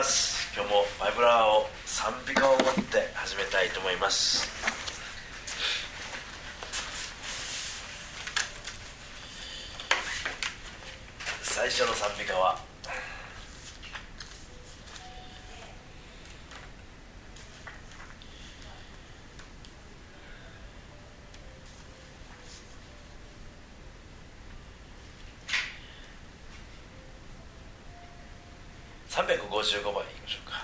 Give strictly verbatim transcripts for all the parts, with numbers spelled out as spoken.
ます。今日もバイブラーを賛美歌を持って始めたいと思います。最初の賛美歌はさんびゃくごじゅうごばんいきましょうか。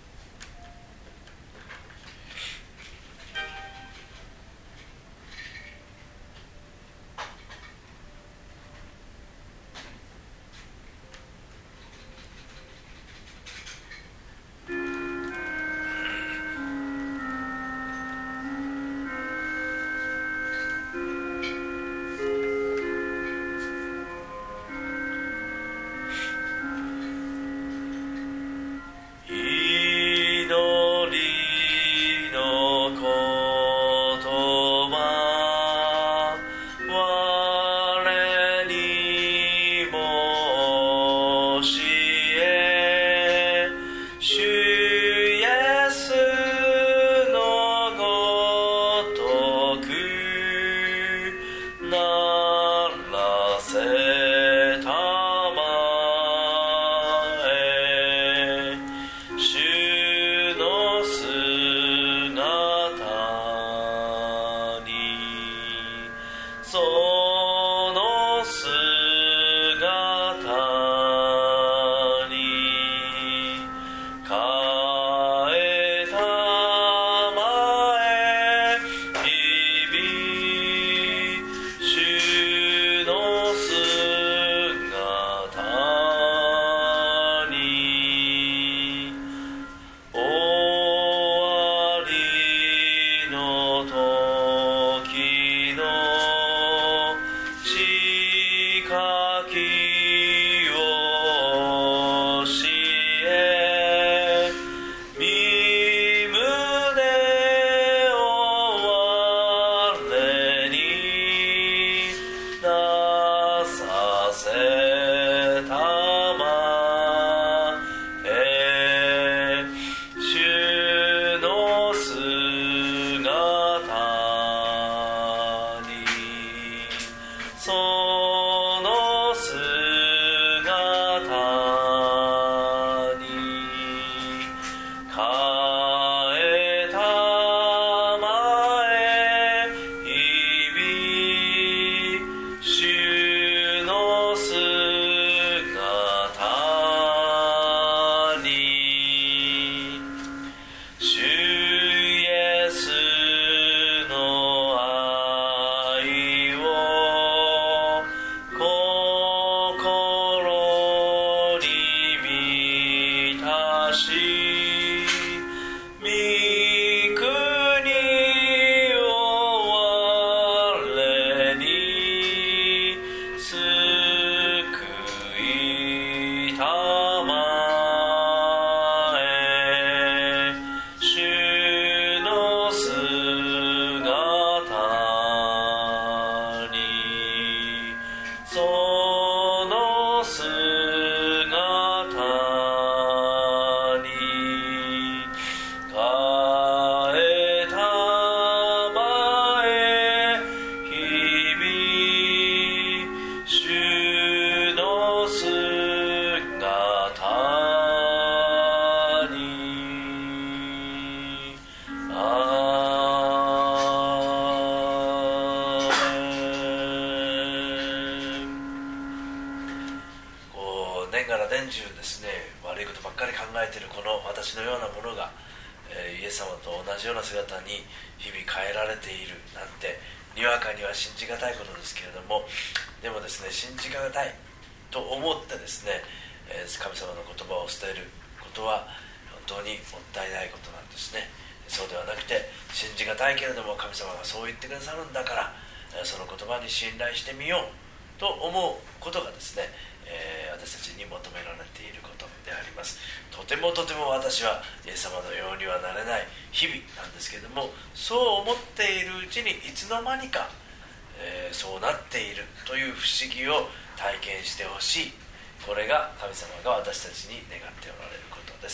信頼してみようと思うことがですね、えー、私たちに求められていることであります。とてもとても私はイエス様のようにはなれない日々なんですけれども、そう思っているうちにいつの間にか、えー、そうなっているという不思議を体験してほしい。これが神様が私たちに願っておられることです。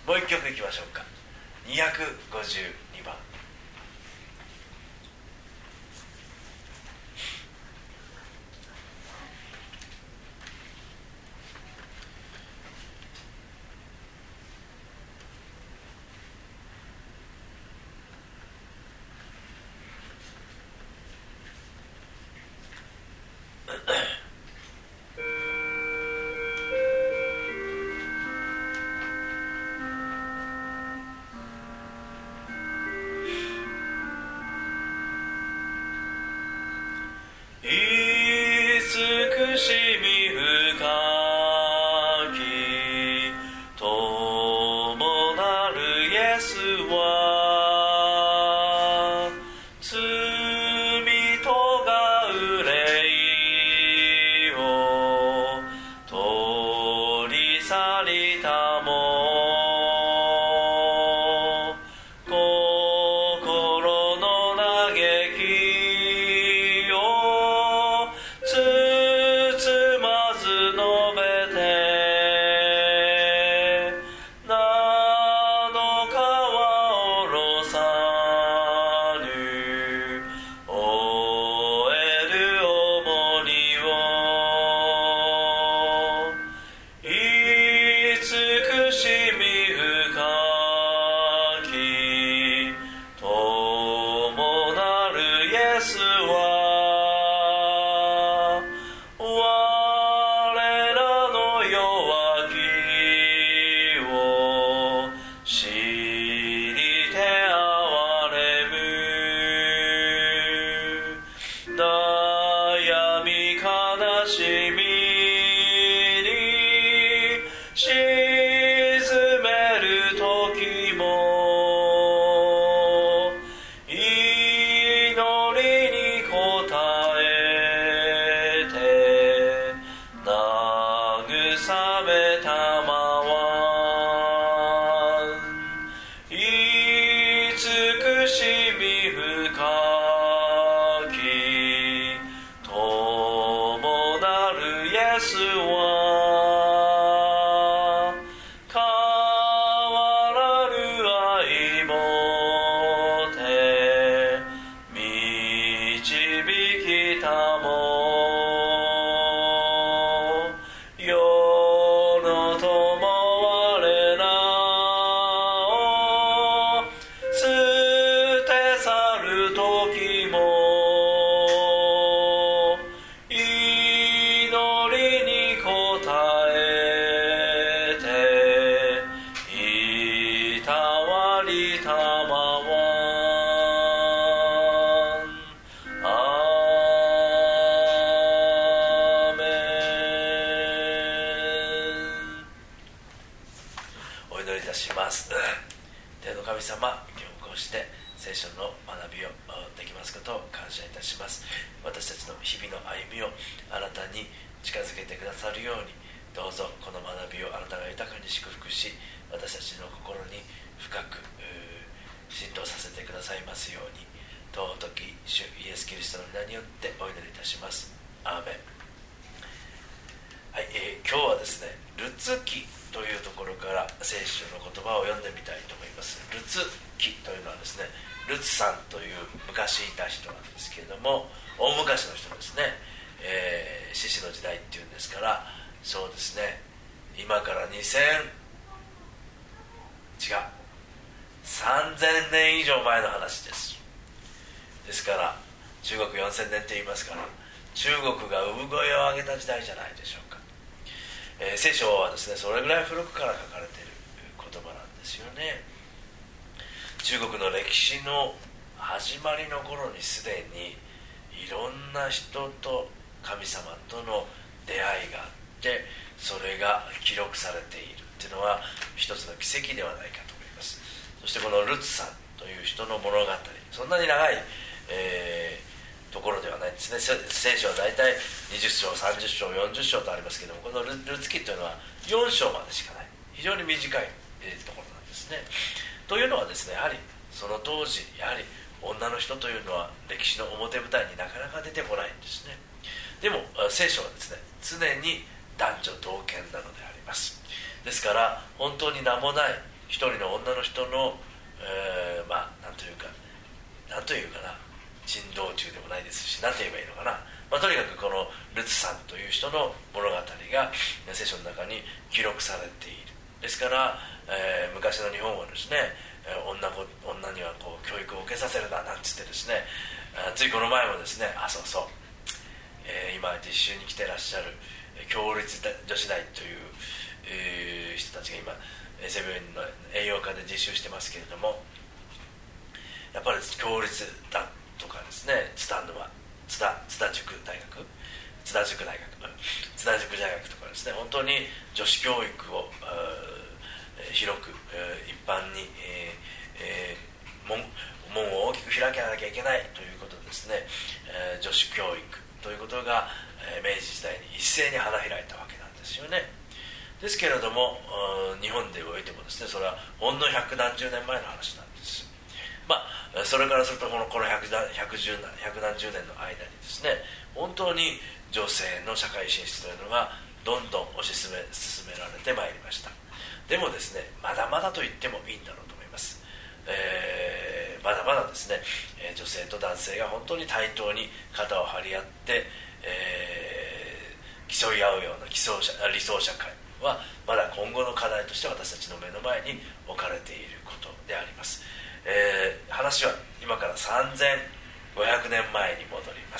もう一曲いきましょうか。にひゃくごじゅうにばん。聖書はですね、それぐらい古くから書かれている言葉なんですよね。中国の歴史の始まりの頃にすでにいろんな人と神様との出会いがあって、それが記録されているっていうのは一つの奇跡ではないかと思います。そしてこのルツさんという人の物語、そんなに長い、えーところではないんですね。聖書はだいたいにじゅっ章、さんじゅっ章、よんじゅっ章とありますけども、このルツ記というのはよん章までしかない、非常に短い、えー、ところなんですね。というのはですね、やはりその当時、やはり女の人というのは歴史の表舞台になかなか出てこないんですね。でも聖書はですね、常に男女同権なのであります。ですから本当に名もない一人の女の人の、えー、まあなんというかなんというかな珍道中でもないですし、何て言えばいいのかな、まあ、とにかくこのルツさんという人の物語が聖書の中に記録されている。ですから、えー、昔の日本はですね、えー、女, 子女にはこう教育を受けさせるななんつってですね、ついこの前もですね、あそうそう、えー、今実習に来てらっしゃる共立女子大という、えー、人たちが今衛生病院の栄養科で実習してますけれども、やっぱり共立だとかですね、津田沼津田津田塾大学津田塾大学津田塾大学とかですね、本当に女子教育を広く一般に、えー、門, 門を大きく開けなきゃいけないということでですね、えー、女子教育ということが、えー、明治時代に一斉に花開いたわけなんですよね。ですけれども日本でおいてもですね、それはほんの百何十年前の話なんです。まあ、それからするとこの、この 百, 百, 十百何十年の間にですね、本当に女性の社会進出というのがどんどん推し進め進められてまいりました。でもですね、まだまだと言ってもいいんだろうと思います。えー、まだまだですね、えー、女性と男性が本当に対等に肩を張り合って、えー、競い合うような理想社理想社会はまだ今後の課題として私たちの目の前に置かれていることであります。えー、話は今からさんぜんごひゃくねんまえに戻ります。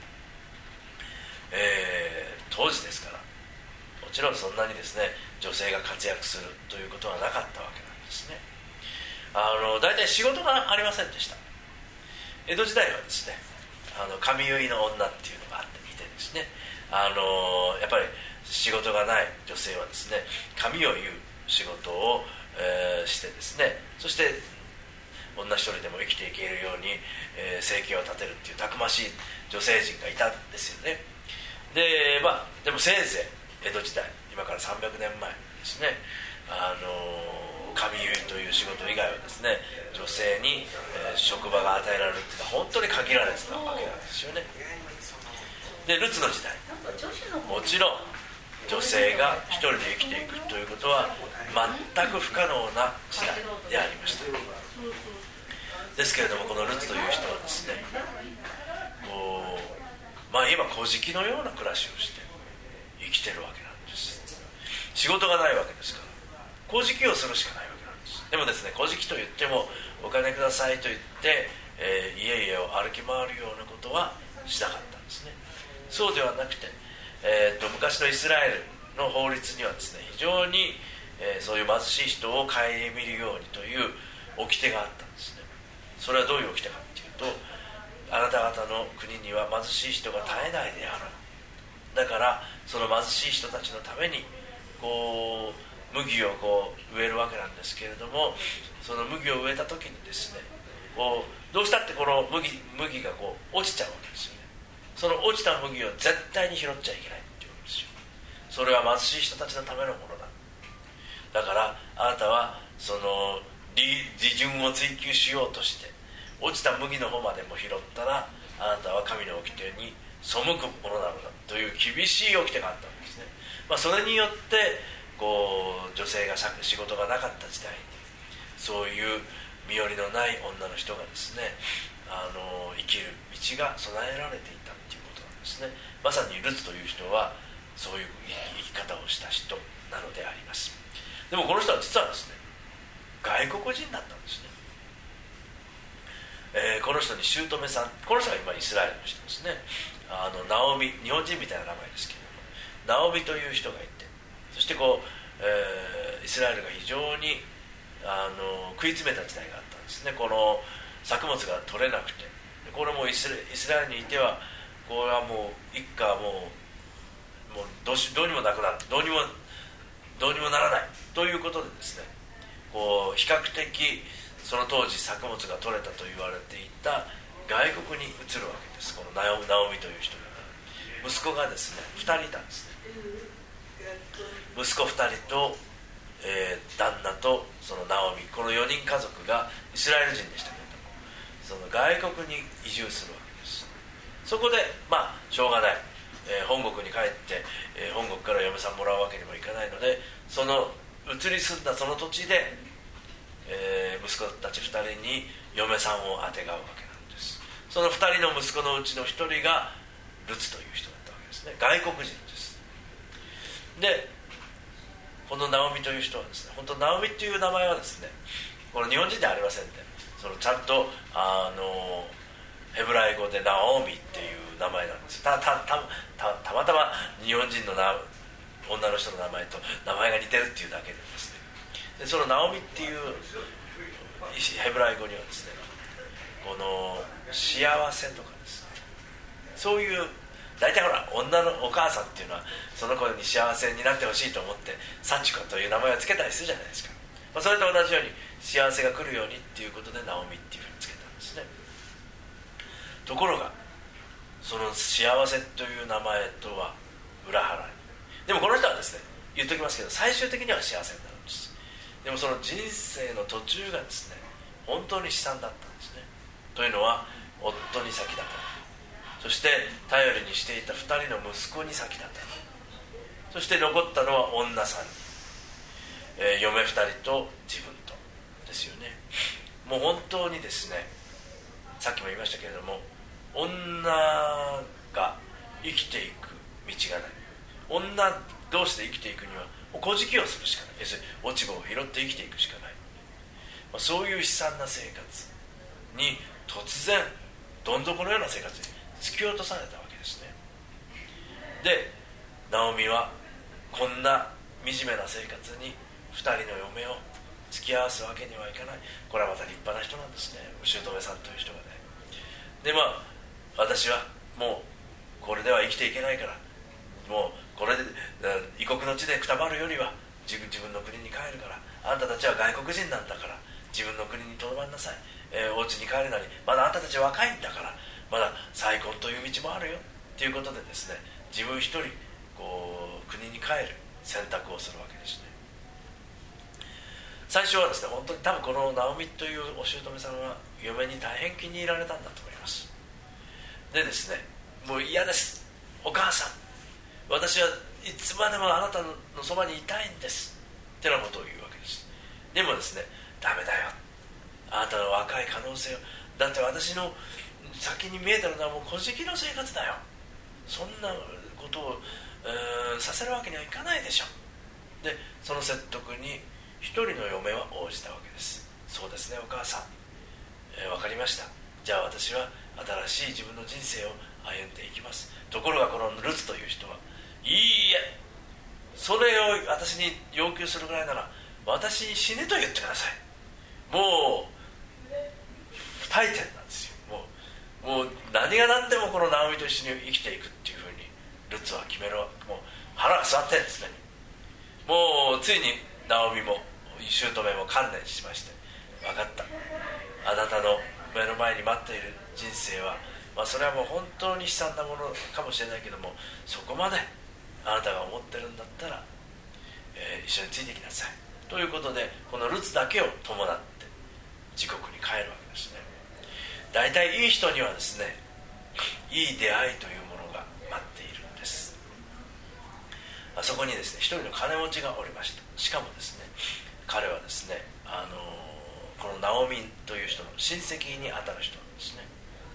えー、当時ですから、もちろんそんなにですね女性が活躍するということはなかったわけなんですね。あの大体仕事がありませんでした。江戸時代はですね、あの髪結いの女っていうのがあっていてですね、あのやっぱり仕事がない女性はですね、髪を結う仕事を、えー、してですね、そして女一人でも生きていけるように、えー、生計を立てるっていうたくましい女性陣がいたんですよね。で、まあ、でもせいぜい江戸時代、今からさんびゃくねんまえですね、あの髪結いという仕事以外はですね、女性に、えー、職場が与えられるっていうのは本当に限られてたわけなんですよね。で、ルツの時代、もちろん女性が一人で生きていくということは全く不可能な時代でありました。ですけれども、このルツという人はですね、こう、まあ今小敷のような暮らしをして生きてるわけなんです。仕事がないわけですから小敷をするしかないわけなんです。でもですね、小敷と言ってもお金くださいと言って、えー、家々を歩き回るようなことはしなかったんですね。そうではなくて、えー、と昔のイスラエルの法律にはですね、非常に、えー、そういう貧しい人を顧みるようにという掟があったんですね。それはどういう掟かというと、あなた方の国には貧しい人が絶えないであろう。だからその貧しい人たちのためにこう麦をこう植えるわけなんですけれども、その麦を植えた時にですね、こうどうしたってこの 麦, 麦がこう落ちちゃうわけですよね。その落ちた麦を絶対に拾っちゃいけないっていうんですよ。それは貧しい人たちのためのものだ。だからあなたはその利潤を追求しようとして落ちた麦の方までも拾ったら、あなたは神の掟に背くものなのだという厳しい掟があったわけですね。まあ、それによってこう女性が仕事がなかった時代にそういう身寄りのない女の人がですね、あの生きる道が備えられていたということなんですね。まさにルツという人はそういう生き方をした人なのであります。でもこの人は実はですね、外国人だったんですね。えー、この人に姑さん、この人が今イスラエルの人ですね。あのナオミ、日本人みたいな名前ですけれども、ナオミという人がいて、そしてこう、えー、イスラエルが非常にあの食い詰めた時代があったんですね。この作物が取れなくて、これもイスラ、イスラエルにいてはこれはもう一家もうもうどうしどうにもなくなってどうにもどうにもならないということでですね、こう比較的その当時作物が取れたと言われていた外国に移るわけです。このナオミという人が、息子がですねふたりいたんですね。息子ふたりと、えー、旦那とそのナオミ、このよにん家族がイスラエル人でしたけれども、その外国に移住するわけです。そこでまあしょうがない、えー、本国に帰って、えー、本国から嫁さんもらうわけにもいかないので、その移り住んだその土地で、えー、息子たちふたりに嫁さんをあてがうわけなんです。そのふたりの息子のうちのひとりがルツという人だったわけですね。外国人です。でこのナオミという人はですね、本当ナオミっていう名前はですね、この日本人ではありませんで、そのちゃんとあのヘブライ語でナオミっていう名前なんです。 た, た, た, た, たまたま日本人のな女の人の名前と名前が似てるっていうだけでですね、でそのナオミっていうヘブライ語にはですね、この幸せとかですね、そういう大体ほら女のお母さんっていうのはその子に幸せになってほしいと思ってサチコという名前を付けたりするじゃないですか、まあ、それと同じように幸せが来るようにっていうことでナオミっていうふうに付けたんですね。ところがその幸せという名前とは裏腹に、でもこの人はですね、言っときますけど最終的には幸せになるんです。でもその人生の途中がですね本当に悲惨だったんですね。というのは夫に先立たれ、そして頼りにしていたふたりの息子に先立たれ、そして残ったのは女さんにん、えー、嫁ふたりと自分とですよね。もう本当にですね、さっきも言いましたけれども、女が生きていく道がない。女同士で生きていくには小じきをするしかない、要するに落ち葉を拾って生きていくしかない、まあ、そういう悲惨な生活に突然どん底のような生活に突き落とされたわけですね。でナオミはこんな惨めな生活にふたりの嫁を付き合わすわけにはいかない。これはまた立派な人なんですね、お姑さんという人がね。でまあ私はもうこれでは生きていけないから、もうこれで異国の地でくたばるよりは自分、自分の国に帰るから、あんたたちは外国人なんだから自分の国にとどまんなさい、えー、お家に帰るなり、まだあんたたち若いんだからまだ再婚という道もあるよということでですね、自分一人こう国に帰る選択をするわけですね。最初はですね、本当に多分このナオミというお姑さんは嫁に大変気に入られたんだと思います。でですね、もう嫌です、お母さん、私はいつまでもあなたのそばにいたいんですってなことを言うわけです。でもですね、ダメだよ、あなたの若い可能性を、だって私の先に見えてるのはもう小じきの生活だよ、そんなことを、えー、させるわけにはいかないでしょ。でその説得に一人の嫁は応じたわけです。そうですねお母さん、えー、分かりました、じゃあ私は新しい自分の人生を歩んでいきます。ところがこのルツという人は、いいえ、それを私に要求するぐらいなら私に死ねと言ってください。もう不退転なんですよ。もう、もう何が何でもこのナオミと一緒に生きていくっていうふうにルツは決める。もう腹が据わってるんですね。もうついにナオミも姑も観念しまして、分かった、あなたの目の前に待っている人生は、まあ、それはもう本当に悲惨なものかもしれないけども、そこまであなたが思ってるんだったら、えー、一緒についてきなさいということで、このルツだけを伴って自国に帰るわけですね。大体いい人にはですね、いい出会いというものが待っているんです。あそこにですね、一人の金持ちがおりました。しかもですね、彼はですね、あのー、このナオミという人の親戚にあたる人なんですね。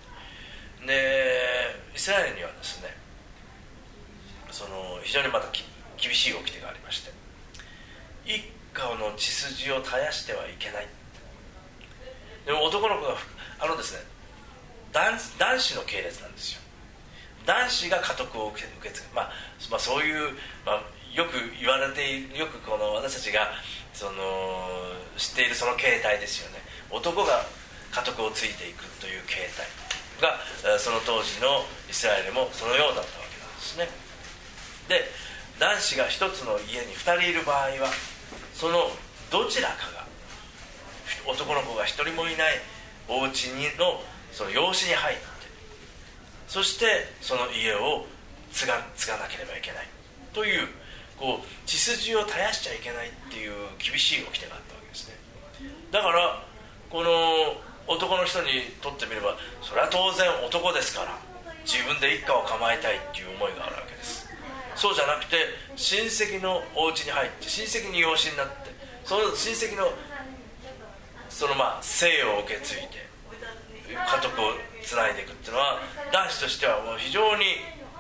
でイスラエルにはですね、その非常にまた厳しい掟がありまして、一家の血筋を絶やしてはいけない。でも男の子があのですね、男, 男子の系列なんですよ。男子が家督を受け継ぐ、まあまあ、そういう、まあ、よく言われている、よくこの私たちがその知っているその形態ですよね。男が家督を継いでいくという形態がその当時のイスラエルもそのようだったわけなんですね。で男子が一つの家にふたりいる場合は、そのどちらかが、男の子が一人もいないお家にのその養子に入って、そしてその家を継が、継がなければいけないという、こう血筋を絶やしちゃいけないっていう厳しい掟があったわけですね。だからこの男の人にとってみれば、それは当然男ですから自分で一家を構えたいっていう思いがあるわけです。 そうじゃなくて親戚のお家に入って親戚に養子になって、その親戚のそのまあ生を受け継いで家督をつないでいくっていうのは男子としてはもう非常に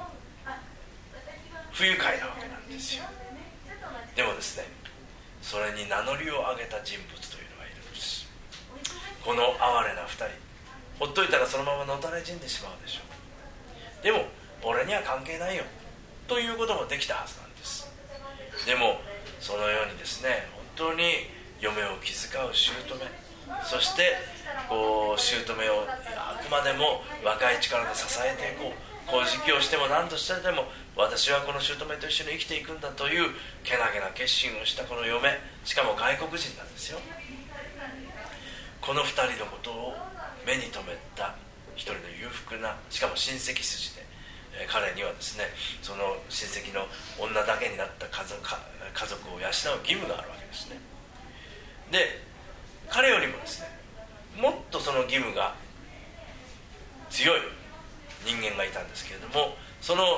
不愉快なわけなんですよ。でもですね、それに名乗りを上げた人物というのがいるんです。この哀れな二人、ほっといたらそのままのたれ死んでしまうでしょう。でも俺には関係ないよということもできたはずなんです。でもそのようにですね、本当に嫁を気遣う姑、そしてこう姑をあくまでも若い力で支えていこう、こうじきをしても何としてでも私はこの姑と一緒に生きていくんだというけなげな決心をしたこの嫁、しかも外国人なんですよ。この二人のことを目に留めた一人の裕福な、しかも親戚筋で、えー、彼にはですね、その親戚の女だけになった家族、家族を養う義務があるわけですね。で、彼よりもですね、もっとその義務が強い人間がいたんですけれども、その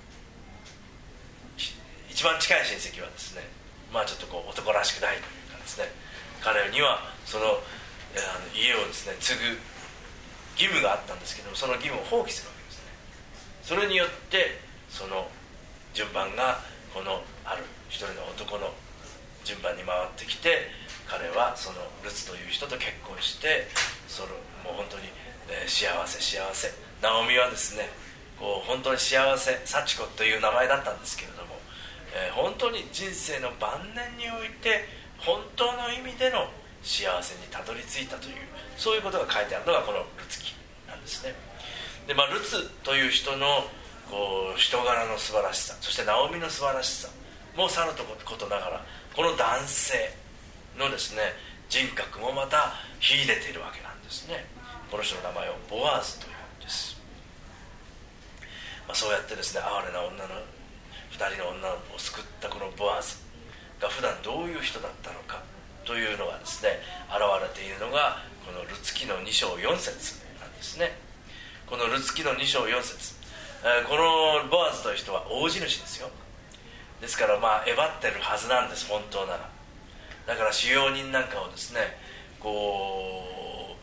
一番近い親戚はですね、まあちょっとこう男らしくないというかですね、彼にはその、えー、あの家をですね継ぐ義務があったんですけども、その義務を放棄するわけですね。それによってその順番がこのある一人の男の順番に回ってきて、彼はそのルツという人と結婚して、そのもう本当に、えー、幸せ幸せ、ナオミはですね、こう本当に幸せ、サチコという名前だったんですけれども、えー、本当に人生の晩年において本当の意味での幸せにたどり着いたという、そういうことが書いてあるのがこのルツ記なんですね。で、まあ、ルツという人のこう人柄の素晴らしさ、そしてナオミの素晴らしさもさることながら、この男性のですね人格もまた秀でているわけなんですね。この人の名前をボアーズというんです。まあ、そうやってですね、哀れな女のふたりの女を救ったこのボアーズが普段どういう人だったのかというのがですね現れているのがこのルツ記のに章よん節なんですね。このルツ記のに章よん節、えー、このボアーズという人は大地主ですよ。ですからまあえばってるはずなんです、本当なら。だから使用人なんかをですね、こ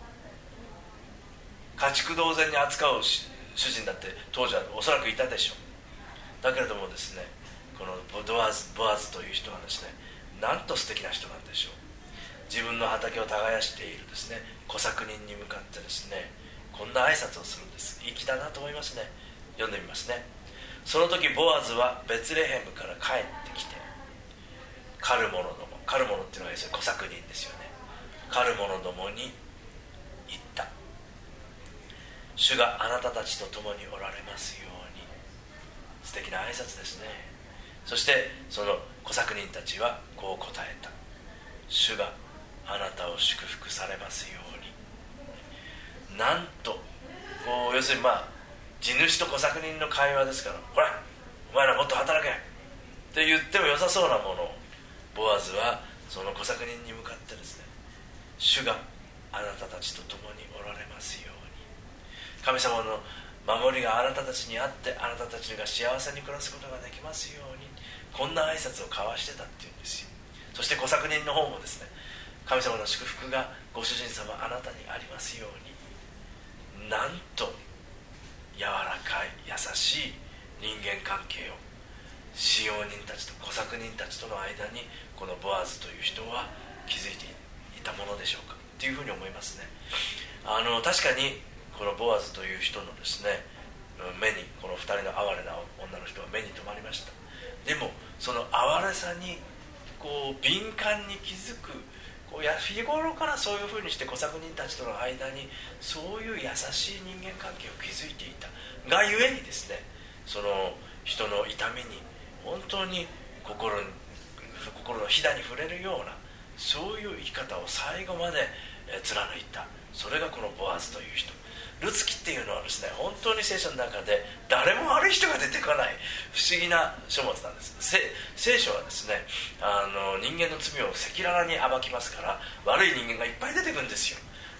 う家畜同然に扱う主人だって当時はおそらくいたでしょう。だけれどもですね、このボアーズ、ボアーズという人はですね、なんと素敵な人なんでしょう。自分の畑を耕しているですね小作人に向かってですね、こんな挨拶をするんです。粋だなと思いますね。読んでみますね。その時ボアズはベツレヘムから帰ってきて、狩る者ども、狩る者っていうのは要するに小作人ですよね。狩る者どもに言った。主があなたたちと共におられますように。素敵な挨拶ですね。そしてその小作人たちはこう答えた。主があなたを祝福されますように。なんとこう要するにまあ地主と小作人の会話ですから、ほらお前らもっと働けって言っても良さそうなものをボアズはその小作人に向かってですね、主があなたたちと共におられますように。神様の守りがあなたたちにあって、あなたたちが幸せに暮らすことができますように。こんな挨拶を交わしてたっていうんですよ。そして小作人の方もですね、神様の祝福がご主人様あなたにありますように。なんと柔らかい優しい人間関係を使用人たちと小作人たちとの間にこのボアズという人は築いていたものでしょうかというふうに思いますね。あの確かにこのボアズという人のですね目に、このふたりの哀れな女の人は目に留まりました。でもその哀れさにこう敏感に気づく、こうや日頃からそういうふうにして小作人たちとの間にそういう優しい人間関係を築いていたがゆえにですね、その人の痛みに本当に心に心のひだに触れるような、そういう生き方を最後まで貫いた。それがこのボアズという人。ルツ記っていうのはですね、本当に聖書の中で誰も悪い人が出てこない不思議な書物なんです。聖書はですね、あの人間の罪を赤裸々に暴きますから、悪い人間がいっぱい出てくるんですよ。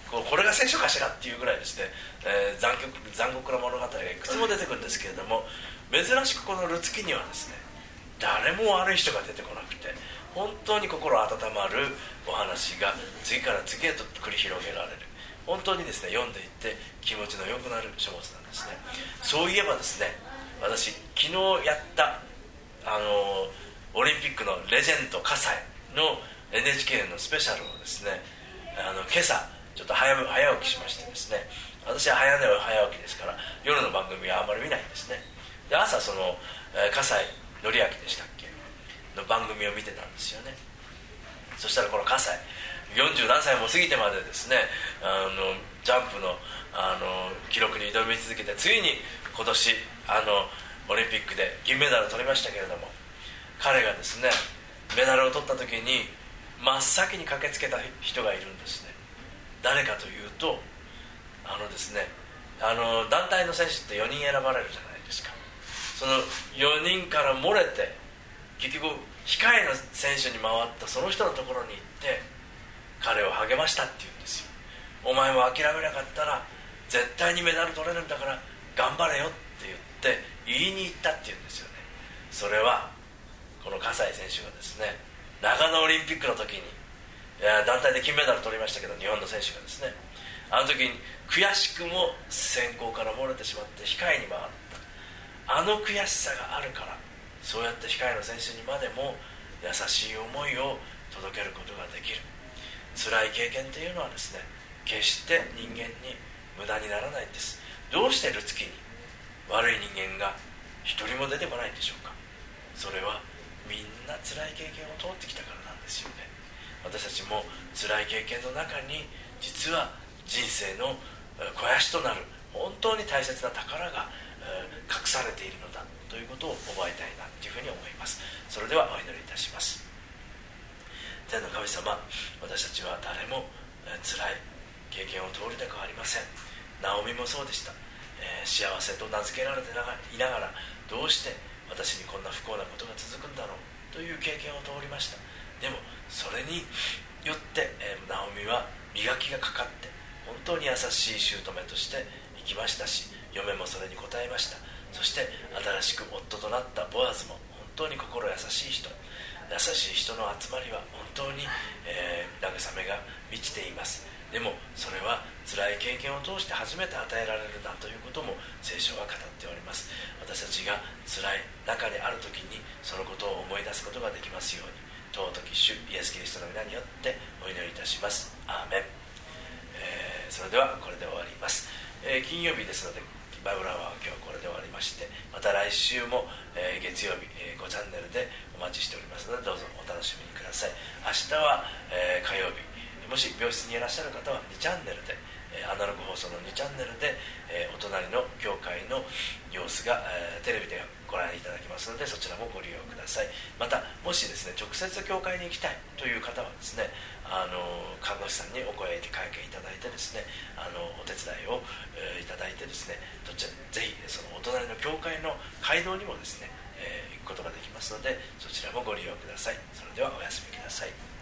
こうこれが聖書かしらっていうぐらいですね、えー、残酷、残酷な物語がいくつも出てくるんですけれども、珍しくこのルツ記にはですね、誰も悪い人が出てこなくて、本当に心温まるお話が次から次へと繰り広げられる、本当にですね読んでいって気持ちの良くなる書物なんですね。そういえばですね、私昨日やったあのオリンピックのレジェンド葛西の エヌエイチケー のスペシャルをですね、あの今朝ちょっと 早, 早起きしましてですね、私は早寝早起きですから夜の番組はあんまり見ないんですね。で朝その、えー、葛西紀明でしたっけの番組を見てたんですよね。そしたらこの葛西よんじゅう何歳も過ぎてまでですね、あのジャンプの、あの記録に挑み続けて、ついに今年あのオリンピックで銀メダルを取りましたけれども、彼がですねメダルを取った時に真っ先に駆けつけた人がいるんですね。誰かというと、あのですねあの団体の選手ってよにん選ばれるじゃないですか。そのよにんから漏れて結局控えの選手に回ったその人のところに行って彼を励ましたっていうんですよ。お前も諦めなかったら絶対にメダル取れるんだから頑張れよって言って言いに行ったっていうんですよね。それはこの葛西選手がですね、長野オリンピックの時にいや団体で金メダル取りましたけど、日本の選手がですね、あの時に悔しくも選考から漏れてしまって控えに回った、あの悔しさがあるからそうやって控えの選手にまでも優しい思いを届けることができる。辛い経験というのはですね、決して人間に無駄にならないんです。どうしてルツ記に悪い人間が一人も出てこないんでしょうか。それはみんな辛い経験を通ってきたからなんですよね。私たちも辛い経験の中に実は人生の肥やしとなる本当に大切な宝が隠されているのだということを覚えたいなというふうに思います。それではお祈りいたします。天の神様、私たちは誰も辛い経験を通りたくありません。ナオミもそうでした。えー、幸せと名付けられていながらどうして私にこんな不幸なことが続くんだろうという経験を通りました。でもそれによって、えー、ナオミは磨きがかかって本当に優しい姑として生きましたし、嫁もそれに応えました。そして新しく夫となったボアズも本当に心優しい人、優しい人の集まりは本当に、えー、慰めが満ちています。でもそれは辛い経験を通して初めて与えられるんだということも聖書は語っております。私たちが辛い中にある時にそのことを思い出すことができますように、尊き主イエス・キリストの皆によってお祈りいたします。アーメン。えー、それではこれで終わります。えー、金曜日ですのでバイブルアワーは今日これで終わりまして、また来週も、えー、月曜日、えー、ごチャンネルでお待ちしておりますので、どうぞお楽しみにください。明日は、えー、火曜日、もし病室にいらっしゃる方はにチャンネルで、えー、アナログ放送のにチャンネルで、えー、お隣の教会の様子が、えー、テレビでご覧いただきますので、そちらもご利用ください。またもしですね直接教会に行きたいという方はですね、あの看護師さんにお声かけいただいてですね、あのお手伝いを、えー、いただいてですね、どちらぜひそのお隣の教会の街道にもですね、えー、行くことができますので、そちらもご利用ください。それではお休みください。